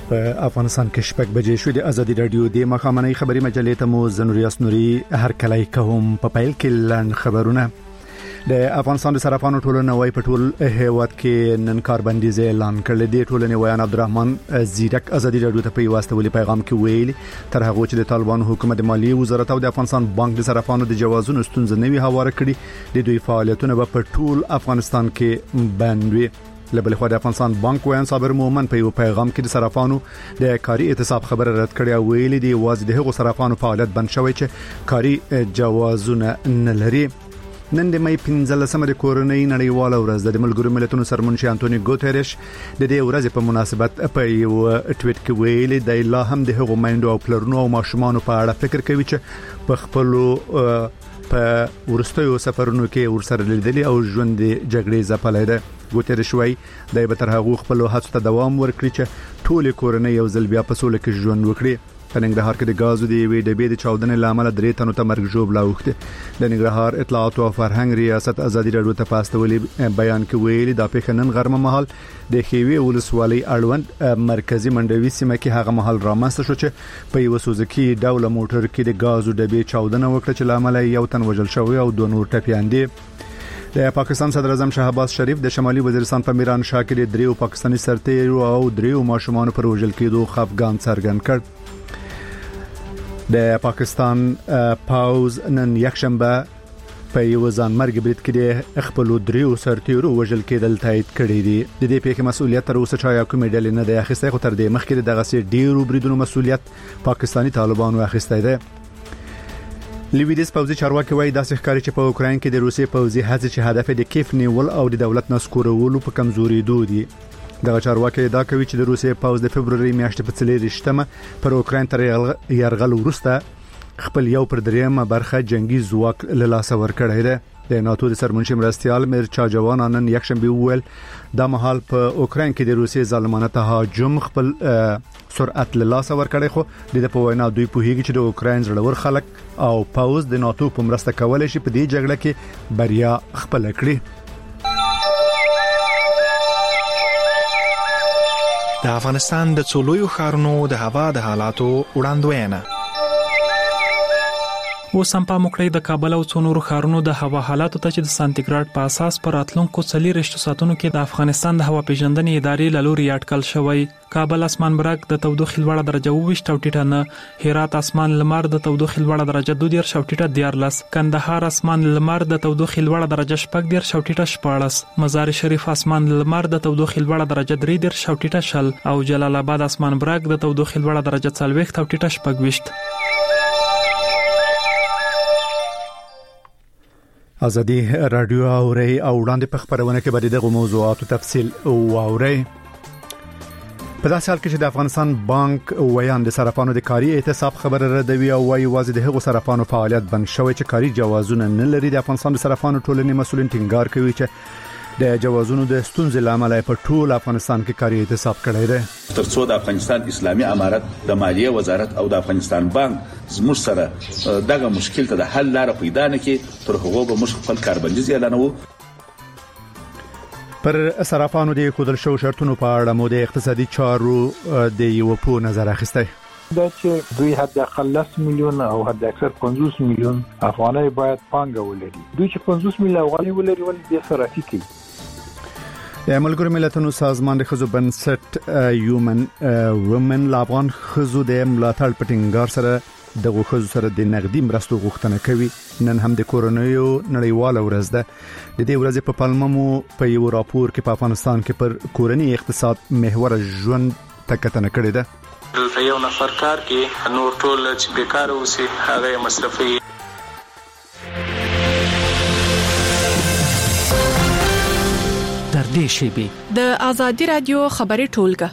په افغانستان کې شپږ بجې شوې د ازادي رادیو د مخامنۍ خبري مجلې ته مو زنوریاس نوري هر کله کوم په پیل کې لن خبرونه د افغانستان د صرافانو ټولنه وای په ټول هیواد کې نن کاربندیز اعلان کړل دی. ټولنه ویان عبدالرحمن زیرک ازادي رادیو ته په واسطه ولې پیغام کې ویلي تر هغه چې د طالبانو حکومت د مالیې وزارت او د افغانستان بانک د صرافانو د جوازونو ستونزې نوي هواره کړي د دوی فعالیتونه په ټول افغانستان کې بند وي. لبل خو د افغانستان بانک ویان صابر مومن په یو پیغام کې د صرافانو د کاري اعتصاب خبره رد کړې او ویلي دی واځي د هغو صرافانو فعالیت بند شوی چې کاري جوازونه نه لري. نن د مې 15مه د کورنۍ نړیواله ورځ د ملګرو ملتونو سرمنشي انټونی ګوتریش د دې ورځې په مناسبت په یو ټویټ کې ویلي دی لا هم د هغو میندو او پلرونو او ماشومان په اړه فکر کوي چې په خپل په ورستیو سفرونو کې ورسره لیدلي او ژوند د جګړې ځپلای دی. ګوتریش وایي د به تر هغه خپل هڅو ته دوام ورکړي چې ټول کورنۍ یو ځل بیا په سوله کې ژوند وکړي. په ننګرهار کې د غازو دی وی د بي د چاودنې لامل درې تنو ته مرګ ژوبلا وخته. د ننګرهار اطلاعات او فرهنګ ریاست ازادي رادیو ته پاستولي بیان کې ویلي د پیښنن غرمه مهال د خيوي ولسوالۍ اړوند مرکزی منډوي سیمه کې هغه مهال رامنځته شو چې په یو سوزکي ډول موټر کې د غازو د بي چاودنه وکړه چې لامل یو تن وژل شوی او دوه نور ټپيان دي. د پاکستان صدر اعظم شهباز شریف د شمالي وزیرستان په میران شاه کې د دریو پاکستاني سرتیرو او دریو ماشومان پر وژل کېدو خفګان څرګند کړ. د پاکستان پاوز نن یکشنبه په یو ځانمرګ برید کې د خپل دریو سرتیرو وژل کېدل تایید کړی دی. د دې پیښې مسؤلیت تر اوسه چا کومې ډلې نه دی اخیستی خو تر دې مخکې دغه سي ډیرو بریدونو مسؤلیت پاکستاني طالبانو اخیستی دی. لیویدس پوځي چارواکي وایي داسې ښکاري چې په اوکراین کې د روسي پوځي هڅې چې هدف د کیف نیول او د دولت نسکورولو په کمزوري دي. دغه چارواکي دا کوي چې د روسي پوځ د فبرवरी میاشتې په 4 پر اوکراین تر یرغل وروسته خپل یو پر دریمه برخه جنگي ځواک له لاسه ورکړی دی. د ناتو د سرمنشي مرستيال میرچا جوان نن یکشنبه ویل د مهال په اوکراین کې د روسي ظالمانه تهاجم خپل سرعت له لاسه ورکړی خو د په وینا دوی په هیګ چې د اوکراین زړور خلک او پاوز د ناتو په مرسته کولای شي په دې جګړه کې بریا خپل کړي. د افغانستان د څولوي ښارونو د هوا د حالاتو وړاندوینه. وسم په مکړې د کابل او څونورو ښارونو د هوا حالاتو ته چې د سانتیګراډ په اساس پر راتلونکو 4 ساعتونو کې د افغانستان د هوا پیژندنې ادارې له لوري اټکل شوی. کابل اسمان برګ د تودوخې لوړه درجه 22 ټوټه نه، هرات اسمان لمر د تودوخې لوړه درجه 2 ټوټه 14، کندهار اسمان لمر د تودوخې لوړه درجه 14 ټوټه 14، مزار شریف اسمان لمر د تودوخې لوړه درجه 3 ټوټه 10 او جلال آباد اسمان برګ د تودوخې لوړه درجه 40 ټوټه 18. ازادي رادیو اوري او وړاندې په خبرونه کې باندې دغه موضوعاتو تفصیل واوري. په داسې حال کې چې د افغانستان بانک ویان د صرافانو د کاري اعتصاب خبره ردوي او وايي واځي د هغو صرافانو فعالیت بند شوی چې کاري جوازونه نه لري. د افغانستان د صرافانو ټولنې مسؤلین ټینګار کوي چې د جوازونو د ستونزې لامل په ټول افغانستان کې کاري اعتصاب کړی دی. ترڅو د افغانستان اسلامي امارت د مالیه وزارت او د افغانستان بانک زموږ سره دغه مشکل ته د حل لار پیدا نه کړي تر هغه به موږ خپل کاربندیز اعلانوو. پر صرافانو د خودل شو شرطونو په اړه مو د اقتصادي چارو د یو په نظر اخیستی. دا چې دوی حد اقل 10 میلیون او حد اکثر 50 میلیون افغانۍ باید پانګه ولري. دوی چې 50 میلیون افغانۍ ولري ولې د صرافي کوي. د ملګرو ملتونو سازمان د خزو بنسټ هیومن وومن افغان خزو د ملاتړ پټینګار سره د خزو سره د نقدي مرستو غوښتنه کوي. نن هم د کورونیو نړیواله ورځ ده. د دې ورځې په پالممو په یو راپور کې په افغانستان کې پر کورنی اقتصاد محور ژوند تکتنه کړې ده. دلته یو نفر کار کې نور ټول چې بیکار اوسي هغه مصرفي. در دې شیبه د ازادي رادیو خبري ټولګه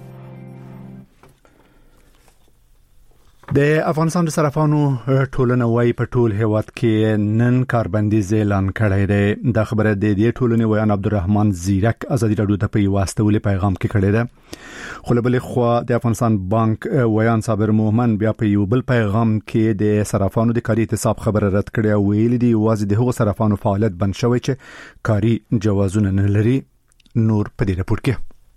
د افغانستان د صرافانو ټولنه وای په ټول هیواد کې نن کاربندیز اعلان کړی دی. دا خبره د دې ټولنې ویان عبدالرحمن زیرک ازادي رادیو ته په واسطه ولې پیغام کې کړی دی. خو له بل خوا د افغانستان بانک ویان صابر مومن بیا په یو بل پیغام کې د صرافانو د کاري اعتصاب خبره رد کړې او ویلي دی واځي د هغو صرافانو فعالیت بند شوی چې کاري جوازونه نه لري. نور په دې راپور کې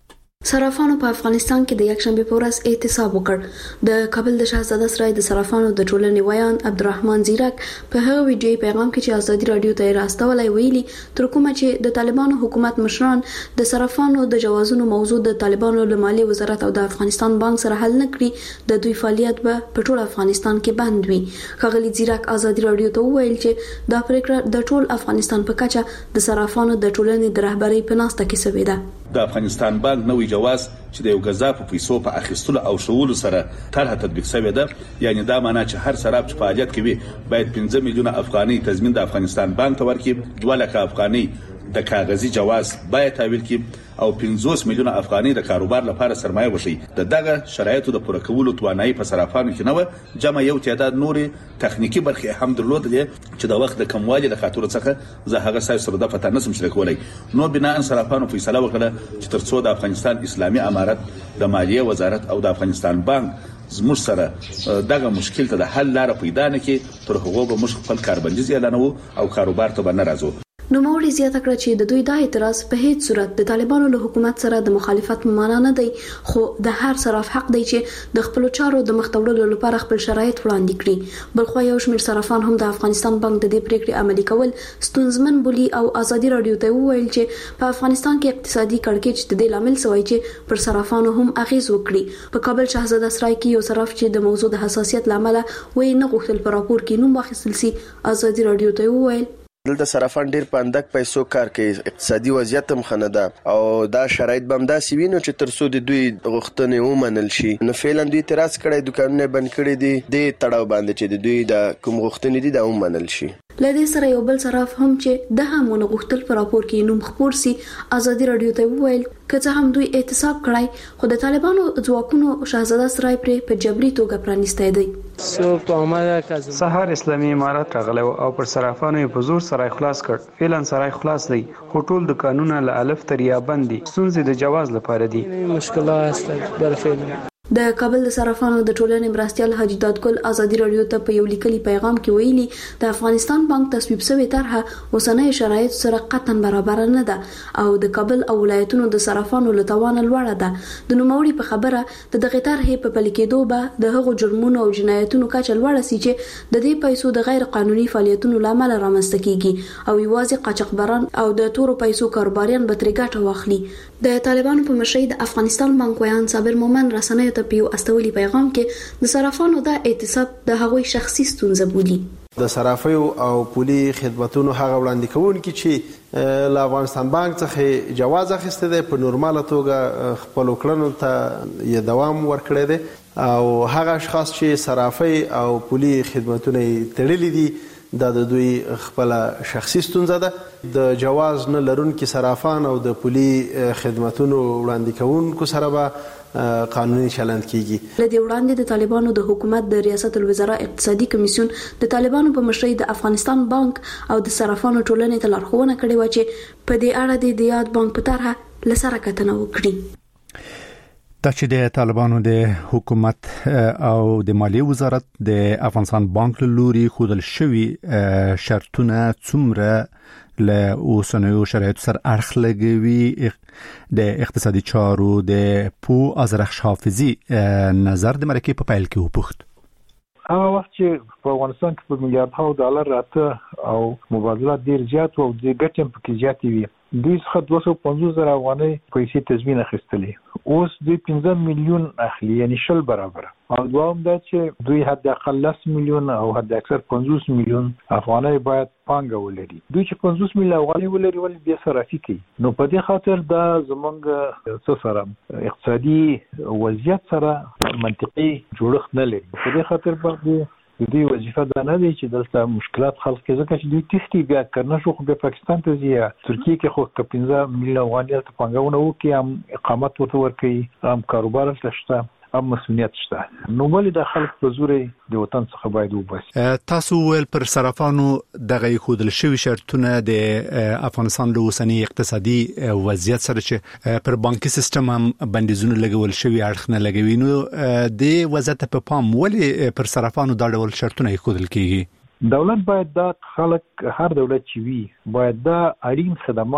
صرافانو په افغانستان کې د یکشنبه په ورځ احتساب وکړ. د کابل د شاهزاده سرای د صرافانو د ټولنې ویان عبدالرحمن زیرک په هغه ویډیوي پیغام کې چې ازادي رادیو ته راستولای ویلي تر کومه چې د طالبانو حکومت مشران د صرافانو د جوازونو موضوع د طالبانو له مالی وزارت او د افغانستان بانک سره حل نکړي د دوی فعالیت به په ټول افغانستان کې بند وي. ښاغلي زیرک ازادي رادیو ته وویل چې دا پریکړه د ټول افغانستان په کچه د صرافانو د ټولنې د رهبرۍ په ناسته کې شوې ده. د افغانستان بانک نوې جواز چې د یو غذا په پیسو په اخیستلو او شولو سره طرحه تطبیق شوې ده، یعنی دا معنی چې هر صراف چې فعالیت کوي باید 15 میلیونه افغاني تضمین د افغانستان بانک ته ورکړي، 2 لک افغاني د کاغذي جواز باید تحویل کړي او 50 میلیونه افغاني د کاروبار لپاره سرمایه وشي. دغه شرایطو د پوره کولو توانایي په صرافانو کې نه و، جمع یو تعداد نورې تخنیکی برخې هم درلودلې چې د وخت د کموالي له خاطر څخه زه هغه سره د پته نسم شریکولای. نو بنا ان صرافانو فیصله وکړه چې ترڅو د افغانستان اسلامي امارت، د مالیه وزارت او د افغانستان بانک زموږ سره دغه مشکل ته د حل لار پیدا نه کړي، تر هغه به موږ خپل کاربندیز اعلانوو او کاروبار ته به نه راځو. نو موري زیاته کړ چې د دوی دا اعتراض په هیڅ صورت د طالبانو له حکومت سره د مخالفت معنا نه دی، خو د هر صراف حق دی چې د خپل چارو د مختوړلو لپاره خپل شرایط وړاندې کړي. بلخو یو شمېر صرافان هم د افغانستان بانک د دې پریکړې عملي کول ستونزمن بولي او ازادي رادیو ته وویل چې په افغانستان کې اقتصادي کړکېچ د دې لامل شوی چې پر صرافانو هم اغیز وکړي. په کابل شاهزاده سرای کې یو صراف چې د موضوع د حساسیت لامل وایي نه غوښتل پر راپور کې نوم واخیستل سي. ازادي رادیو ته وویل دلته صرافان ډیر په اندک پیسو کار کوي، اقتصادي وضعیت هم خنده او دا شرایط به هم داسې وي نو چې ترڅو د دوی غوښتنې ومنل شي. نو فعلا دوی اعتراض کړی، دکانونه بند کړي دي د تړاو باندې چې د دوی د کوم غوښتنې دي دا ومنل شي. لدې سره یو بل صراف هم چې د همونه غوښتل پر راپور کې نوم خپور سي. ازادي رادیو ته وویل که هم دوی احتساب کړای خو د طالبانو ځواکونو شاهزاده سرای پر په جبري توګه پرانیسته دی. سهار اسلامي امارت راغلی او پر صرافانو په زور سرای خلاص کړ. فعلا سرای خلاص دی خو ټول دکانونه له الف تر یا بند دي. ستونزې د جواز لپاره دي. مشکلات در فعلا د کابل د صرافانو د ټولنې مرستيال حاجی دادګل ازادي رادیو ته په یو لیکلي پیغام کې ویلي د افغانستان بانک تصویب شوی طرحه اوسنۍ شرایط سره قطعا برابر نه ده او د کابل او ولایتونو د صرافانو له توان لوړه ده. د نوموړي په خبره د دغه طرحې په پلي کېدو به د هغو جرمونو او جنایتونو کچه لوړه سي چې د دې پیسو د غیر قانوني فعالیتونو لامل رامنځته کیږي او یوازې قاچاقبران او د تورو پیسو کاروباریان به ترې ګټه واخلي. د طالبانو په مشرۍ د افغانستان بانک ویان صابر مومن رسنیو ته په استولي پیغام کې د صرافانو د اعتصاب د هغوی شخصي ستونزه بولي. د صرافیو او پولي خدماتونو هغه وړاندې کوونکي چې له افغانستان بانک څخه جواز اخیسته دی په نورماله توګه خپل کړنو ته یې دوام ورکړی دی او هغه اشخاص چې صرافي او پولي خدماتونه تړلي دي دا د دوی خپل شخصي ستونزه ده. د جواز نه لرونکي صرافان او د پولي خدماتونو وړاندې کوونکو سره به قانوني چلند کیږي. لدې وړاندې د طالبانو د حکومت د ریاست الوزرا اقتصادي کمیسیون د طالبانو په مشرۍ د افغانستان بانک او د صرافانو ټولنې ته لارښوونه کړې و چې په دې اړه د یاد بانک په طرحه لسره کتنه وکړي. دا چې د طالبانو د حکومت او د مالیې وزارت د افغانستان بانک لوري خودل شوی شرطونه څومره له اوسنیو شرایطو سره اړخ لګوي د اقتصادي چارو د پو ازرخش حافظي نظر د مرکې په پیل کې وپوښت. هغه وخت چې په افغانستان کې په میلیارډ ډالر راته او مبادلات ډیر زیات او د ګټم پکې زیاتې وي. دوی څخه 250,000 افغانۍ پیسې تضمین اخیستلې، اوس دوی 15 میلیون اخلي، یعنی 20 برابر. او دوام دا چې دوی حد اقل 10 میلیون او حد اکثر 50 میلیون افغانۍ باید پانګه ولري. دوی چې 50 میلیون افغانۍ ولري ولې بیا صرافي کوي. نو په دې خاطر دا زمونږ څه سره اقتصادي وضعیت سره منطقي جوړښت نه لري. په دې خاطر باندې دوی وظیفه دا نه دی چې دلته مشکلات خلق کې ځکه چې دوی تختی بیا کرنه شو خو بیا پاکستان ته ځي، ترکیه کې خو 15 میلیون افغانۍ ته پانګونه وکړي، هم اقامت ورته ورکړي، هم کاروبار شته، هم مسؤلیت شته. نو ولې د خلک په زور د وطن څخه باید وباسي. تاسو ول پر صرافانو دغه خودل شوی شرطونه د افغانستان له اوسنی اقتصادي وضعیت سره چې پر بانکي سیستم هم بندیزونه لګول شوی اړخ نه لګوي، نو د وضعیت په پام ولې پر صرافانو دا ډول شرطونه خودل کیږي؟ دولت باید دا خلک هر دولت چې وي باید دا اړین خدمات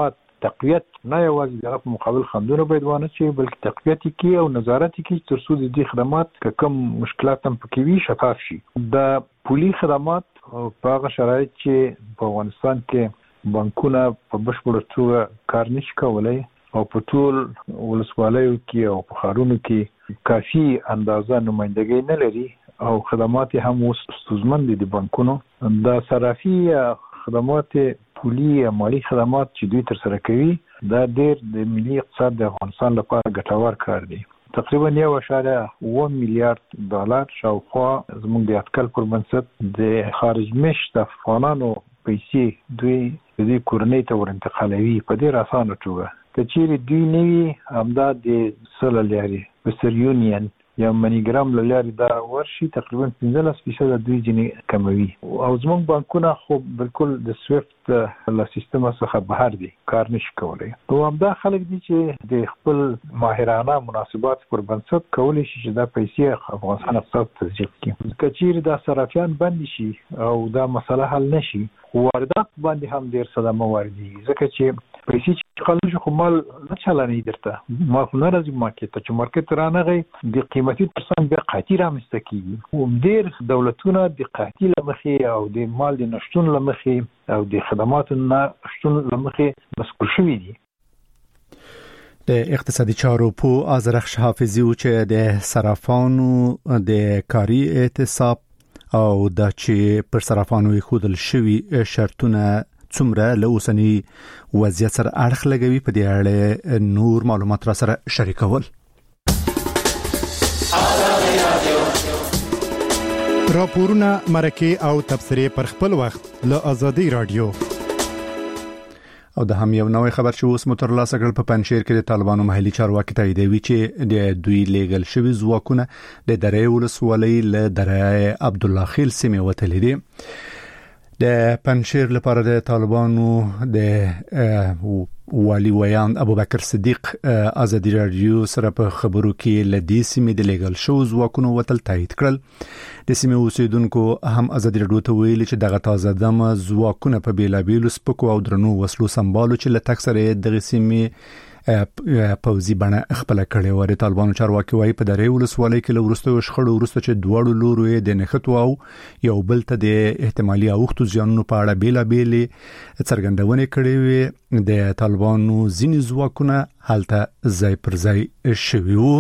تقویت نه یوازې د مقابل خندونو باید ونه شي بلکې تقویت کی او نظارت کی تر څو د دې خدمات کم مشکلات هم پکې وي شفاف شي. د پولي خدمات په هغه شرایط چې په افغانستان کې بانکونه په بشپړه توګه کار نشي کولای او په ټول ولسوالیو کې او په ښارونو کې کافي اندازه نمائندګي نه لري او خدمات هم ستونزمن دي د بانکونو. د صرافي خدمات پولي مالی خدمات چې دوی تر سره کوي دا ډېر د ملي اقتصاد د افغانستان لپاره ګټور کار دی. تقریبا 1.1 میلیارډ ډالر شاوخوا زموږ د اټکل پر بنسټ د خارج مشت افغانانو پیسې دوی د کورنۍ ته ورانتقالوي په ډېر اسانه توګه. کچېرې دوی نوي همدا د سل لاري وستر یونین یا منیګرام لاري دا ورشي تقریبا 15% دوی جنې کموي او زموږ بانکونه خو بالکل د سویفت له سیستم څخه بهر دي کار نشي کولای. نو همدا خلک دي چې د خپل ماهرانه مناسبات پر بنسټ کولای شي چې دا پیسې افغانستان اقتصاد تسجیل کړي. کچېرې دا صرافیان بند شي او دا مسله حل نشي واردات باندې هم ډېر صدمه واردي ځکه چې پیسې چې خلک خو مال نه چلاني درته ما خو نه راځي مارکیټ ته چې مارکیټ رانغی د قیمتي ترڅنګ بیا قحطي رامنځته کیږي. ډېر دولتونه د قحطي له مخې او د مال د نشتون له مخې او د خدماتو نشتون له مخې مسؤل شوي دي. د اقتصادي چارو په آذرخش حافظي او چې د صرافانو د کاري اعتصاب او د چې پر صرافانو خودل شوی شرطونه څومره له اوسنی وضعیت سره اړخ لګوي په دې اړه نور معلومات را سره شریکول. راپورونه مرکه او تبصره پر خپل وخت له آزادی رادیو. او د هم یو نوې خبر چې اوس مترلاسه کړل په پنځیر کې د طالبانو محلي چارواکي تاییدوي چې د دوی لیګل شوی ځواکونه د درې ولسوالۍ له درې عبدالله خیل سیمه وتلې دي. د پنځیر لپاره د طالبانو د والی ویان ابوبکر صدیق آزادی رادیو سره په خبرو کې لدی سیمه د لیګل شو ځواکونو وتل تایید کړل. د سیمه اوسیدونکو هم آزادی رادیو ته ویل چې دغه تازه دم ځواکونه په بیلابیلو سپکو او درنو وسلو سمبالو چې له تکسره د سیمه پوزي بڼه خپل کړي و. د طالبانو چارواکي وايي په درې ولسوالۍ کې له ورستو شخړو ورسته چې دوړو لورو د نخښتو او یو بل ته د احتمالي اوختو ځانونو په اړه بیلابیل څرګندونه کړې وي. د طالبانو ځینې ځواکونه حالته ځای پر ځای شوي وو.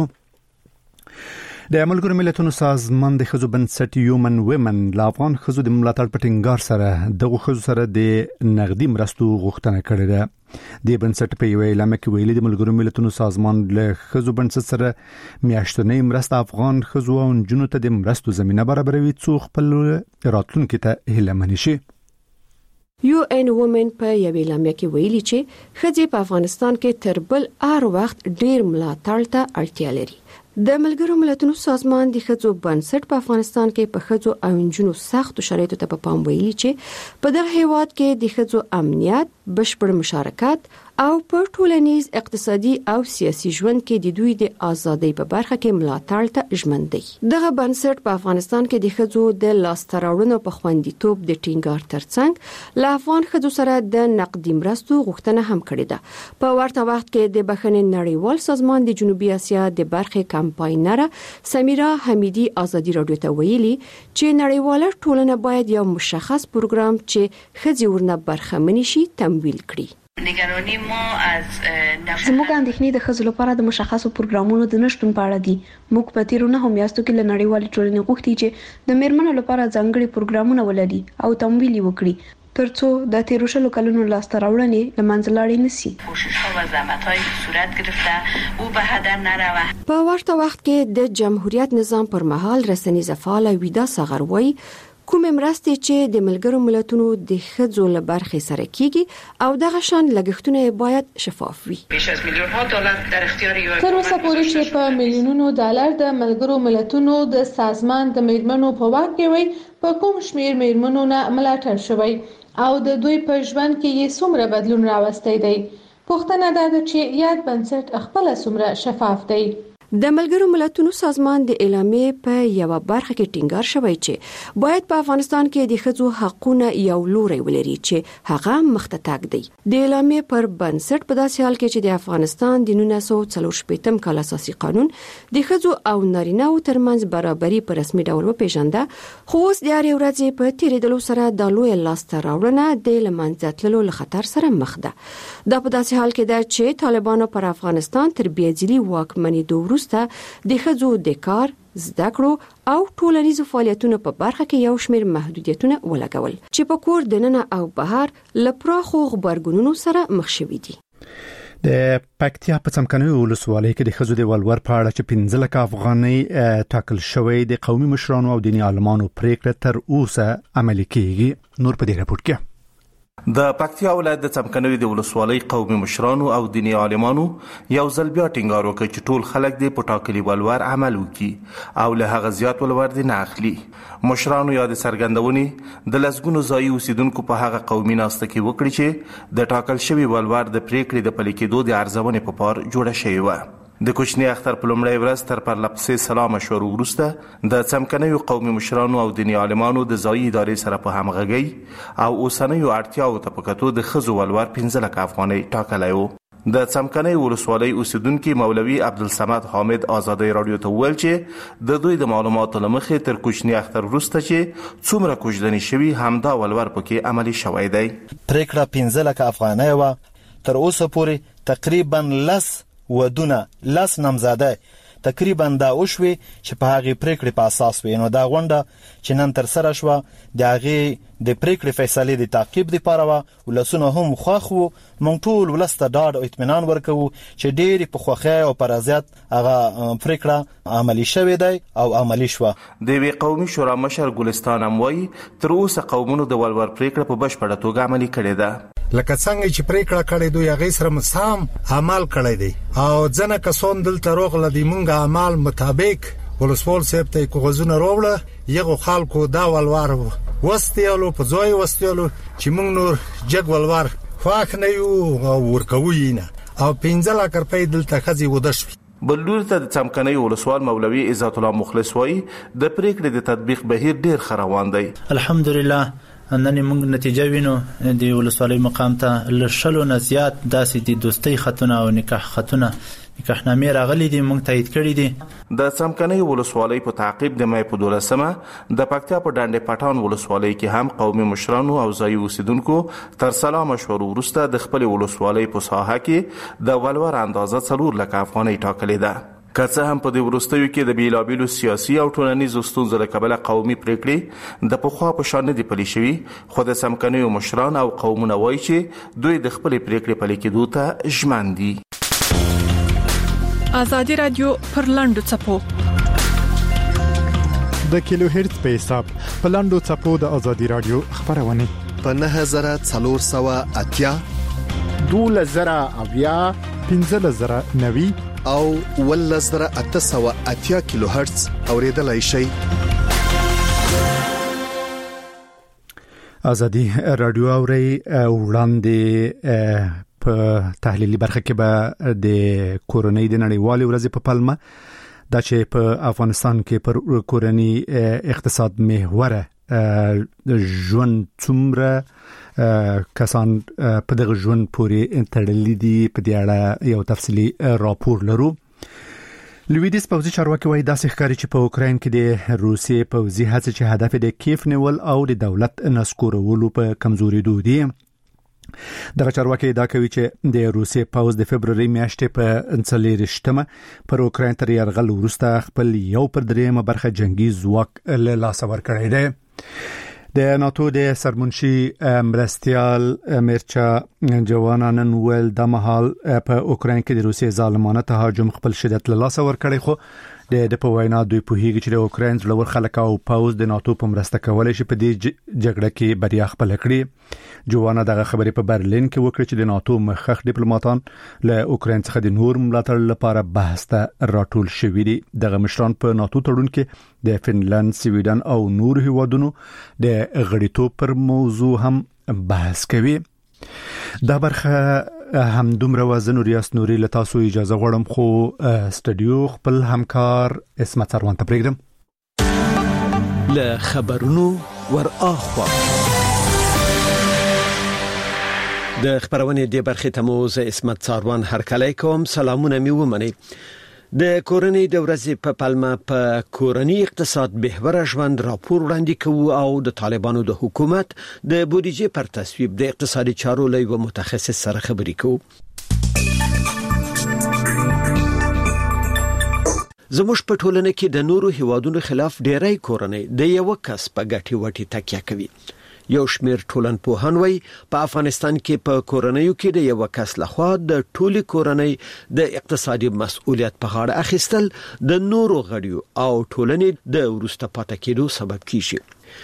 د ملګرو ملتونو سازمان د ښځو بنسټ هیومن ویمن له افغان ښځو د ملاتړ په ټینګار سره دغه ښځو سره د نقدي مرستو غوښتنه کړې ده. د بنسټ په یو اعلان کې ویلي د ملګرو ملتونو سازمان له ښځو بنسټ سره میاشتنۍ مرسته افغان ښځو او نجونو ته د مرستو زمينه برابروي څو خپل راتلونکي ته هیلهمن شي. یو ان وومن په یو اعلان کې ویلي چې ښځې په افغانستان کې تر بل هر وخت ډیر ملاتړ ته اړتیا لري. د ملګرو ملتونو سازمان د ښځو بنسټ په افغانستان کې په ښځو او نجونو سختو شرایطو ته په پام ویلي چې په دغه هیواد کې د ښځو امنیت، بشپړ مشارکت او په ټولنیز اقتصادي او سیاسي ژوند کې د دوی د ازادۍ په برخه کې ملاتړ ته ژمن دي. دغه بنسټ په افغانستان کې د ښځو د لاستراوړنو په خوندیتوب د ټینګار ترڅنګ له افغان ښځو سره د نقدي مرستو غوښتنه هم کړې ده. په ورته وخت کې د بخښنې نړیوال سازمان د جنوبي اسیا د برخې کمپاینره سمیرا حمیدی آزادی رادیو ته ویلي چې نړیواله ټولنه باید یو مشخص پروګرام چې ښځې ورنه برخمن شي تمویل کړي. زموږ اندېښنې د ښځو لپاره د مشخصو پروګرامونو د نشټون په اړه دي. موږ په تیرو 9 میاشتو کې له نړیوالې ټولنې غوښتي چې د میرمنو لپاره ځانګړي پروګرامونه ولري او تمویل وکړي ترڅو د تیرو شلو کلونو لاسته راوړنې له منځه لاړې نشي. په ورته وخت کې د جمهوریت نظام پر مهال رسنیزه فعال ویدا سغروي کوم مرستې چې د ملګرو ملتونو د ښځو له برخې سره کیږي او دغه شان لګښتونه باید شفاف وي. تر اوسه پورې چې په میلیونونو ډالر د ملګرو ملتونو د سازمان د میرمنو په واک کې وي په کوم شمیر میرمنو نه ملاتړ شوی او د دوی په ژوند کې یې څومره بدلون راوستی دی. پوښتنه دا ده چې یاد بنسټ خپل څومره شفاف دی. د ملګرو ملتونو سازمان د اعلامیې په یو برخه کې ټینګار شوی چې باید په افغانستان کې د ښځو حقوقونه یو لوري ولري چې هغه مخته تګ دی. د اعلامیې پر بنسټ په داسې حال کې چې د افغانستان د 1940 کال اساسي قانون د ښځو او نارینه‌و ترمنځ برابري په رسمي ډول وپیژنده، خو اوس د هرې ورځې په تیریدلو سره د لوی لاسته راوړنه د لمنځه تللو له خطر سره مخ ده. دا په داسې حال کې ده چې طالبانو پر افغانستان تر بیځلي واکمنېدو وروسته د ښځو د کار، زده کړو او ټولنیزو فعالیتونو په برخه کې یو شمېر محدودیتونه ولګول چې په کور دننه او بهر له پراخو غبرګونونو سره مخ شوي دي. د پکتیا په څمکنیو ولسوالۍ کې د ښځو د ولور په اړه چې 15 لک افغانۍ ټاکل شوی د قومي مشرانو او دیني عالمانو پریکړه تر اوسه عملي کیږي. نور په دې راپور کې د پکتیا ولایت د څمکنیو د ولسوالۍ قومي مشرانو او دیني عالمانو یو ځل بیا ټینګار وکړ چې ټول خلک د پټاکلي ولور عمل وکړي او له هغه زیات ولور دي نه اخلي. مشرانو یا د سرګندونې د لسګونو ځایي اوسیدونکو په هغه قومي ناسته کې وکړي چې د ټاکل شوی ولور د پریکړې د پلي کېدو د ارزونې په پار جوړه شوې وه. د کوچنی اختر په لومړۍ ورځ تر پرلپسې سلا مشورو وروسته د څمکنیو قومي مشرانو او دیني عالمانو د ځایي ادارې سره په همغږۍ او اوسنیو اړتیاوو ته په کتو د ښځو ولور 15 لک افغانۍ ټاکلی و. د څمکنیو ولسوالۍ اوسیدونکي مولوي عبدالصمد حامد آزادۍ راډیو ته وویل چې د دوی د معلوماتو له مخې تر کوچني اختر وروسته چې څومره کوژدنې شوي همدا ولور پکې عملي شوی دی. پریکړه 15 لک افغانۍ وه. تر اوسه پورې تقریبا ودونه لس نامزاده تقریبا دا وشوي چې په هغه پریکړې په اساس وي. نو دا غونډه چې نن تر سره شوه د هغه د پریکړې فیصلې د تعقیب لپاره و ولسونه هم خوښ وو. موږ ټول ولس ته ډاډ او اطمینان ورکوو چې ډېرې په خوښۍ او په رضایت هغه پریکړه عملي شوې دی او عملي شوه. د یوې قومي شورا مشر ګلستان هم وایي تر اوسه قومونو د ولور پریکړه په بشپړه توګه عملي کړې ده. لکه څنګه چې پریکړه کړې دوی هغه سره سم عمل کړی دی او ځنه کسان دلته روغله دی مونږه عمل مطابق ولسوال صاحب ته کوغزونه راوړه یغه خلکو دا ولور وستیالو په ځای وستیالو چې مونږ نور جګ ولور خواخ نه یو ورکوي نه او 15 لک روپۍ دلته خزي ودش. بلور ته د څمکنیو ولسوال مولوي عزت الله مخلص وایي د پریکړې د تطبیق بهیر ډیر ښه روان دی. الحمدلله نن موږ نتیجه وینو د ولسوالۍ مقام ته لشلو نه زیات داسې د دوستۍ خطونه او نکاح خطونه نکاحنامې راغلي دي موږ تایید کړي دي. د څمکنیو ولسوالۍ په تعقیب د مې په 12مه د پکتیا په ډنډې پټان ولسوالۍ کې هم قومي مشرانو او ځایي اوسیدونکو تر سلا مشورو وروسته د خپل ولسوالۍ په ساحه کې د ولور اندازه 4 لک افغانۍ ټاکلې ده. که څه هم په دې وروستیو کې د بیلابیلو سیاسي او ټولنیزو ستونزو له کبله قومي پریکړې د پخوا په شان نه دي پلي شوي، خو د څمکنیو مشران او قومونه وایي چې دوی د خپلې پریکړې پلي کېدو ته ژمن دي. آزادي رادیو پر لاندو چپو د کیلو هرتز په حساب په لاندو چپو د آزادي رادیو خبرونه په 9480 2000 1590 او 1880 کیلو هرتز اوریدلای شئ. آزادي رادیو اوري وړاندې په تحلیلي برخه کې به د کورونی د نړیوالې ورځې په پلمه دا چې په افغانستان کې پر کورونی اقتصاد محور ژوند څومره کسان په دغه ژوند پورې تړلي دي په دې اړه یو تفصیلی راپور لرو. لویدیس پوځي چارواکي وایي داسې ښکاري چې په اوکراین کې د روسیې پوځي هڅې چې هدف د کیف نیول او د دولت نسکورولو په کمزوري دي. دغه چارواکي دا کوي چې د روسیې پوځ د فبرवरी میاشتې په 24مه پر اوکراین تر یرغل وروسته خپل 1/3 برخه جنگي ځواک له لاسه ورکړی دی. د ناتو د سرمنشي مرستيال میرچا جوانا نن ویل د مهال په اوکراین کې د روسیې ظالمانه تهاجم خپل شدت له لاسه ورکړی، خو د په وینا دوی په هیګ چې د اوکراین ځلور خلک او پوز د ناتو په مرسته کولای شي په دې جګړه کې بریا خپل کړي. جوانا دغه خبرې په برلین کې وکړه چې د ناتو مخخ ډیپلوماټان له اوکراین څخه د نور ملاتړ لپاره بحث ته راټول شوي دي. دغه مشران په ناتو تړون کې د فنلند، سویډن او نور هیوادونو د غړیتوب پر موضوع هم بحث کوي. دا برخه همدومره وزن ریاست نوري له تاسو اجازه غواړم خو استودیو خپل همکار اسمت سروان ته پرېږدم له خبرونو ور اخوا د خبرونې د برخې تموز اسمت سروان هرکلی کوم. سلامونه می ومنئ. د کورنۍ د ورځې په پلمه په کورنۍ اقتصاد بهبره ژوند راپور وړاندې کوو او د طالبانو د حکومت د بودیجې پر تصویب د اقتصادي چارو له یو متخصص سره خبرې کوو. زموږ په ټولنه کې د نورو هیوادونو خلاف ډېری کورنۍ د یو کس په ګټې وټې تکیه کوي. یو شمیر ټولنپوهان وایي په افغانستان کې په کورنیو کې د یو کس لخوا د ټولي کورنۍ د اقتصادي مسؤلیت په غاړه اخیستل د نورو غړیو او ټولنې د وروسته پاتې کېدو سبب کیږي.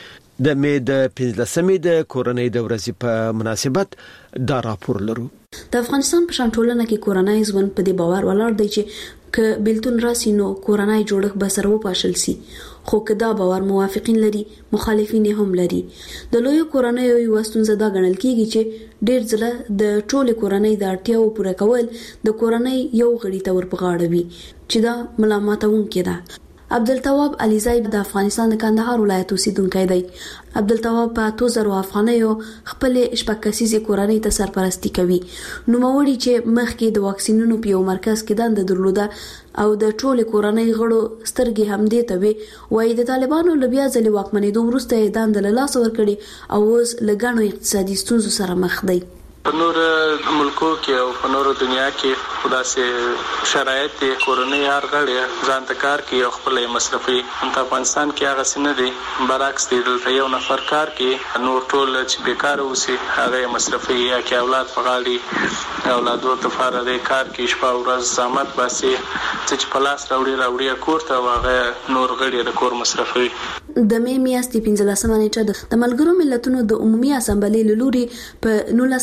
د مې د 15مې د کورنۍ د ورځې په مناسبت دا راپور لرو. د افغانستان په شان ټولنه کې کورنۍ ژوند په دې باور ولاړ دی چې که بیلتون راسي نو کورنۍ جوړښت به سره وپاشل سي، خو کدا باور موافقین لري مخالفین هم لري. د لوی کورنۍ یو ستونزه دا ګڼل کیږي چې ډېر ځله د ټولې کورنۍ د اړتیاو پوره کول د کورنۍ یو غړي ته ورپغاړه وي چې دا ملامتونکې ده. عبدالتواب علیزی د افغانستان د کندهار ولایت اوسیدونکی دی. عبدالتواب په 2000 افغانیو خپل شپږکسیزه کورنۍ ته سرپرستی کوي. نو موري چې مخکې د واکسینونو په یو مرکز کې دنده درلوده او د ټولې کورنۍ غړو سترګې هم دې ته وي وای د طالبانو لبیا ځلې واکمنېدو وروسته دنده له لاس ورکړي او اوس لګڼو اقتصادي ستونزو سره مخ دی. په نور ملکو کې او په نور دنیا کې خداسه شرایط کورنۍ هر غړي ځان ته کار کوي او خپل مصرفي. په افغانستان کې هغه سینه دي برعکس دي. دلته یو نفر کار کوي نور ټول چې بیکار اوسي هغه مصرفي یا کې اولاد فغالي اولادو ته فارغ کار کوي شپه ورځ زحمت باسي چې په لاس راوړي کور ته هغه نور غړي د کور مصرفي. د مې میاشتې 15مه نیټه د ملګرو ملتونو د عمومي اسامبلې لوري په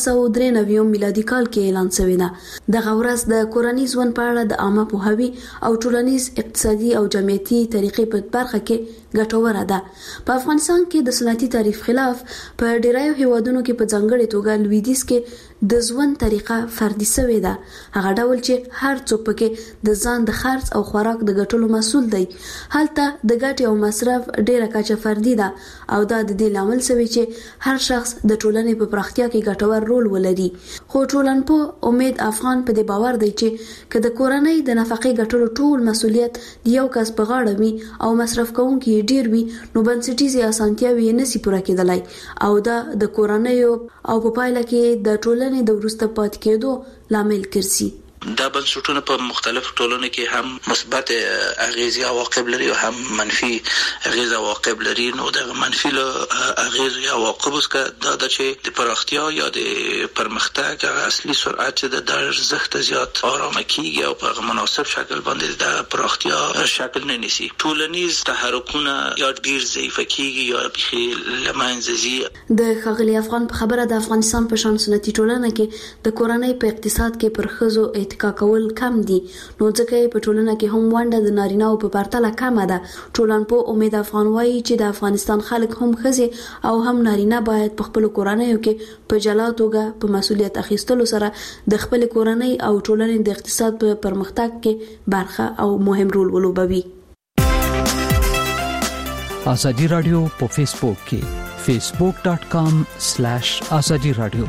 1993 میلادي کال کې اعلان شوی دی. دغه ورځ د کورنۍ ژوند په اړه د عامه پوهاوي او ټولنیز اقتصادي او جمعیتي طریقې په برخه کې ګټوره ده. په افغانستان کې د صنعتي تعریف خلاف په ډیرایو هیوادونو کې په ځانګړي توګه لویدیځ کې د ژوند طریقه فردي شوې ده. هغه ډول چې هر څوک پکې د ځان د خرڅ او خوراک د ګټلو مسؤل دی. هلته د ګټې او مصرف ډیره کچه فردي ده او دا د دې لامل شوی چې هر شخص د ټولنې په پراختیا کې ګټور رول ولري. خو ټولنپوه امید افغان په دې باور دی چې که د کورنۍ د نفقې ګټلو ټول مسؤلیت د یو کس په غاړه وي او مصرف کوونکي ډیر وي نو بنسټیزي اسانتیاوې نشي پوره کېدلای او دا د کورنۍ او په پایله کې د ټولنې د وروسته پاتې کېدو لامل ګرځي. دا بنسټونه په مختلفو ټولنو کې هم مثبت اغیزې او عواقب لري او هم منفي اغیزې او عواقب لري. نو د منفي اغیزې او عواقب څخه دا چې د پراختیا یا د پرمختګ اصلي سرعت د ارزښت زیات آرام کیږي او په مناسب شکل باندې د پراختیا شکل نه نیسي. ټولنیز تحرکونه یا ډیر ضعیف کیږي یا بخي لمنځه ځي. د خغلی افغان په خبره د افغانستان په شان سنتي ټولنه کې د کورنۍ په اقتصاد کې پر خزو اتکا کول کم دي نو ځکه په ټولنه کې هم ونده د نارینه او په پرتله کم ده. ټولنپوه امید افغان وایي چې د افغانستان خلک هم خزي او هم نارینه باید په خپل کورنیو کې په جلا توګه په مسؤلیت اخیستلو سره د خپل کورنۍ او ټولنې د اقتصاد په پرمختګ کې برخه او مهم رول ولوبوي. ازادي رادیو په فیسبوک کې facebook.com/azadi radio.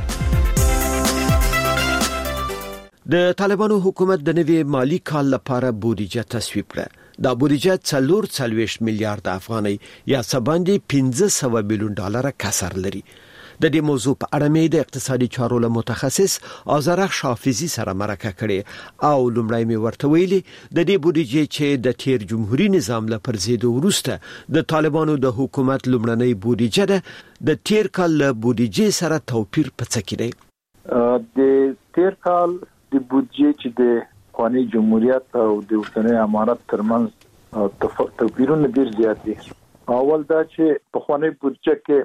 د طالبانو حکومت د نوي مالی کال لپاره بودیجه تصویب کړه. دا بودیجه 440 میلیارډ افغانۍ یا سباندې 1500 میلیون ډالر کسر لري. د دې موضوع په اړه مې د اقتصادي چارو له متخصص آزرخ شافیزی سره مرکه کړې او لومړی مې ورته ویلي د دې بودیجې چې د تیر جمهوریت نظام له پرځېدو وروسته د طالبانو د حکومت لومړنۍ بودیجه ده د تیر کال له بودیجې سره توپیر په څه کې دی؟ د تیر کال د بودیجې چې د افغاني جمهوریت او د اوسنۍ امارت ترمنځ توپیرونه ډیر زیات دي. اول دا چې په خواني بودیجه کې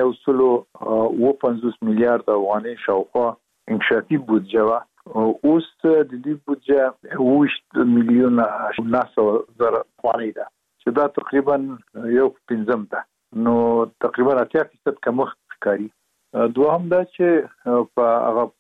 150 میلیارډ افغانۍ شاوخوا انکشافي بودیجه وا اوس د دې بودیجه 20 میلیون 900,000 افغانۍ ده چې دا تقریبا 1.5 ده. نو تقریبا 80% کمښت ښکاري. دوهم دا چې په هغه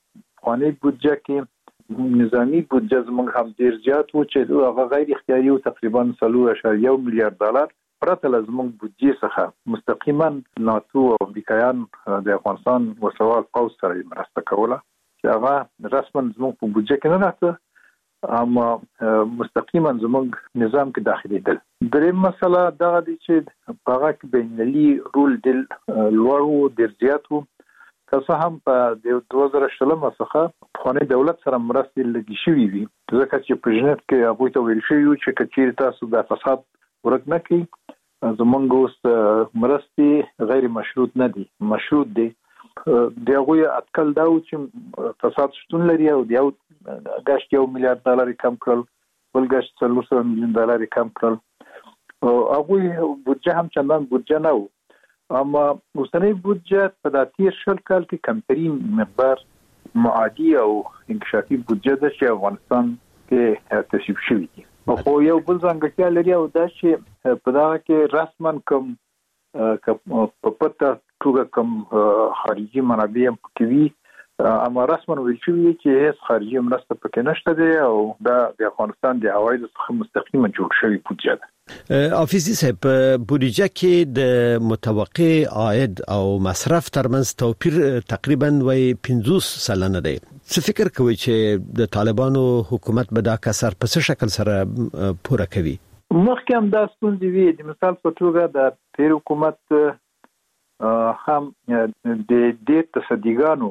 پخوانی بودجه کې نظامی بودجه زموږ هم ډیر زیات و چې هغه غیر اختیاري او تقریبا 3.1 میلیارډ ډالر پرته لزموږ بودجه څخه مستقیما ناتو او امریکایان د افغانستان وسوال پوز سره مرسته کوله چې هغه رسما زموږ په بودجه کې نه راځي اما مستقیما زموږ نظام کې داخليدل. دریم مسله دا دی چې هغه کې بینالي رول دل لوړو ډیر زیات وو که هم په 2016 څخه خانه دولت سره مرستې لګی شوې وي ځکه چې په جنت کې هغه ته ویل شوی چې کچیر تاسو د فساد ورک نه کی زمونږ اوس مرستې غیر مشروط نه دي مشروط دي دغه اتکل دا چې فساد شتون لري او دیو غاښ $1 میلیارډ کم کړل بل غاښ $300 میلیون کم کړل او هغه بودجه هم چندان بودجه نه و اما اوسنۍ بودجه په داتیر شل کال کې کمترین مقدار معادي او انکشافي بودجه ده چې افغانستان کې تصویب شوی دی خو یو بل ځانګړتیا لري او دا چې په دا کې رسما کوم په پټه توګه کوم خارجي منابع هم کوي اما رسما ویل شوی چې هیڅ خارجي مرسته پکې نشته دی او دا د افغانستان د عوایدو څخه مستقیما جوړ شوی بودجه ده. افیزي صاحب بودجه کې د متوقع عاید او مصرف ترمنځ توپیر تقریبا 50% دی. څه فکر کوي چې د طالبانو حکومت به دا کسر په څه شکل سره پوره کوي؟ مخکې هم دا ستونزې وي د مثال په توګه د تیر حکومت هم د دې تصدیګانو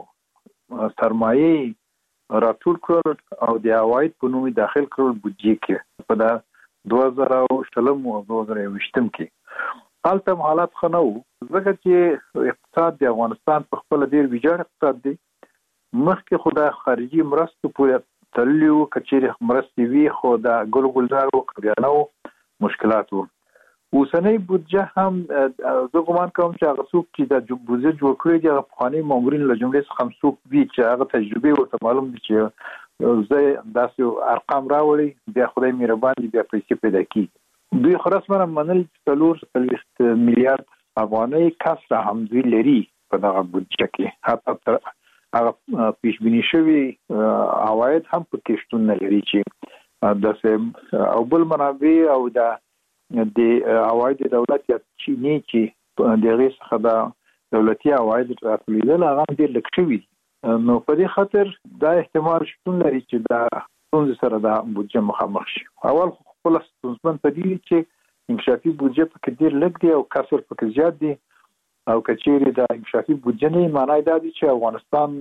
سرمایه راټول کړل او د عواید په نوم داخل کړل بودجه کې په 2016 او 2020 کې حالت حالات خنو ځکه چې اقتصاد د افغانستان په خپل ډیر ویجاړ اقتصاد دی مخکې خدای خارجي مرستو پورې تللیو کچېره مرستې وی خو دا ګلګلزارو کړیانو مشکلات وو اوسنۍ بودجه هم زه ګومان کوم چې هغه څوک چې د بودجه جوړ کړی دی هغه پخوانی مامورین له جملې څخه هم څوک وی چې هغه تجربه ورته معلوم دي چې زه داسې ارقام راوړي بیا خدای مهربان دي بیا پیسې پیدا کړي دوی خراسمه منل 3 میلیارډ افغانۍ کسر هم دوی لري په دغه بودجه کې حتی هغه پیش بینی شوی عواید هم په کې شتون نه لري چې د او بل منابع او د عواید دولت یا چینی چې د غیر څخه د دولتي عواید راټولیدل هغه ډېر لږ شوي نو په دې خاطر دا احتمال شتون لري چې دا ستونزې سره د بودجه مخامخ شي. اول خپل ستونزمن په دې چې انکشافي بودجه پکې ډېر لږ دی او کسر پکې زیات دی او کچېرې د انکشافي بودجه نه معنی دا دی چې افغانستان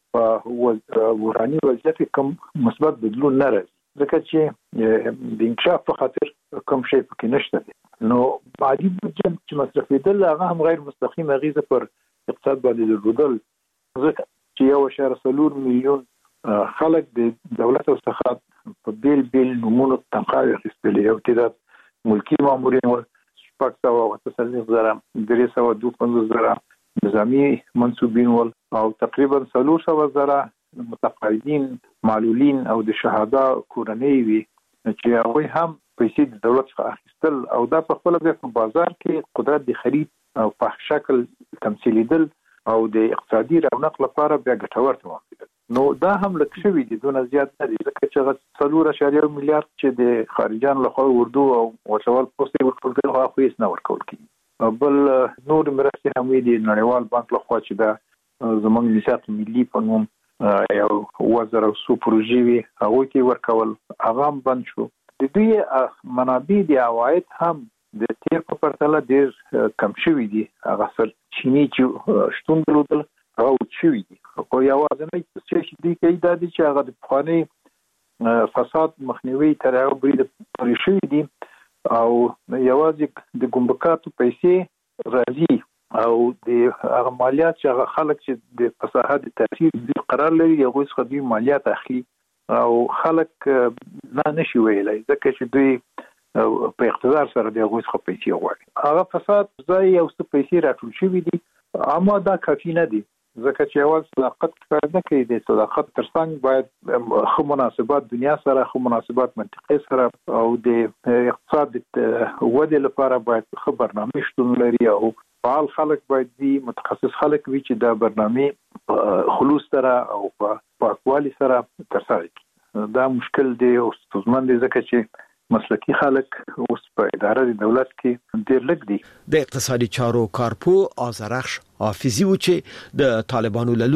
په وراني وضعیت کوم مثبت بدلون نه راځي ځکه چې د انکشاف په خاطر کوم شی پکې نشته دی نو عادي بودجه چې مصرفېدل هغه هم غیر مستقیم اغیزه پر اقتصاد باندې درلودل ځکه چې 1.4 میلیون خلک د دولت څخه په بیل نمونه تنخواه اخیستلې او تعداد ملکی مامورین ول 630,000 352,000 نظامی منصوبین ول او تقریبا 300,000 متقاعدین معلولین او د شهدا کورنۍ وي چې هغه هم پیسې د دولت څخه اخیستل او دا په خپل په بازار کې قدرت د خرید او په شکل تمثيلېدل او د اقتصادي رونق لپاره بیا ګټور تمامېدل نو دا هم لکه شوی دي دونه زیات نه دي ځکه چې 3.1 میلیارډ چې د خارجان لخوا اردو او وسوال پوسټي ورکول کېږي هغه هیڅ نه ورکول کېږي بل نور مرستې هم دي نړیوال بانک لخوا چې دا زموږ میثاق ملي په نوم یو وزر او سو پروژې وی هغه کې ورکول هغه بند شو د دوی منابع د عواید هم د تیر په پرتله ډیر کم شوي دي هغه سر چینی چې شتون درلودل هغه شوي دي خو یوازې چې دې کې دا دي چې هغه د پخوانی فساد مخنیوي تر هغه برید پرې شوي دي او یوازې د ګمرکاتو پیسې راځي او د هغه مالیات چې هغه خلک چې د فساد تاثیر دي قرار لري هغه څخه دوی مالیات اخلي او خلک نه نشي ویلای ځکه چې دوی په اقتدار سره د هغه څخه پیسې غواړي هغه فساد ځای او څه پیسې راټول شوي دي اما دا کافي نه دي ځکه چې اول صداقت کار نه کوي د صداقت ترڅنګ باید خو مناسبات دنیا سره خو مناسبات منطقې سره او د اقتصاد ودې لپاره باید خبرنامه شتون لري او فعال خلک باید دي متخصص خلک وي چې دا برنامه خلوص سره او پاکوالي سره ترسره کړي. دا مشکل دی او ستونزمن دی ځکه چې مسلکی خلک اوس په اداره د دولت کې ډېر لږ دي. د اقتصادي چارو کارپو آزرخش حافظي و چې د طالبانو له